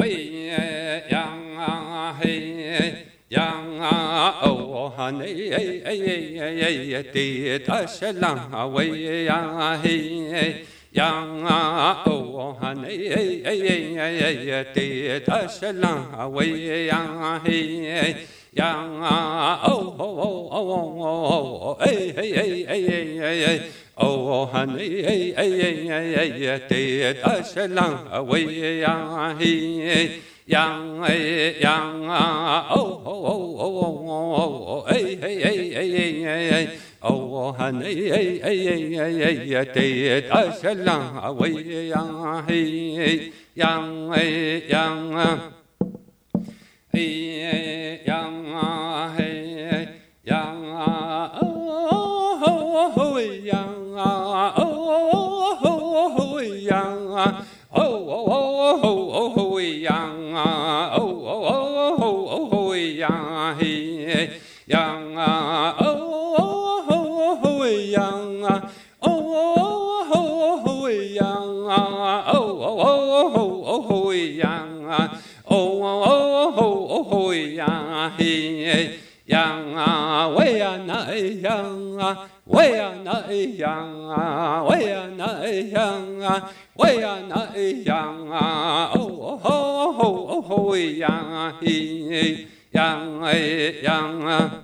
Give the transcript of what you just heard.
喂羊啊嘿羊啊哦哈内地的是郎啊喂羊啊嘿羊啊哦哈内地的是郎啊喂羊啊嘿羊啊哦哦哦哦哦哎哎哎哎哎哎哦哈内地的是郎啊喂羊啊嘿羊哎羊啊哦哦哦哦哦哎哎哎哎哎哎哦哈内地的是郎啊喂羊啊嘿羊哎羊啊哎羊啊嘿羊啊哦哦羊啊哦羊啊哦哦羊啊哦哦羊啊嘿羊啊哦哦羊啊哦哦羊啊哦哦羊啊哦呀嘿羊啊喂呀那羊啊喂呀那羊啊喂呀那羊啊喂呀那羊啊哦哦羊啊嘿羊哎羊啊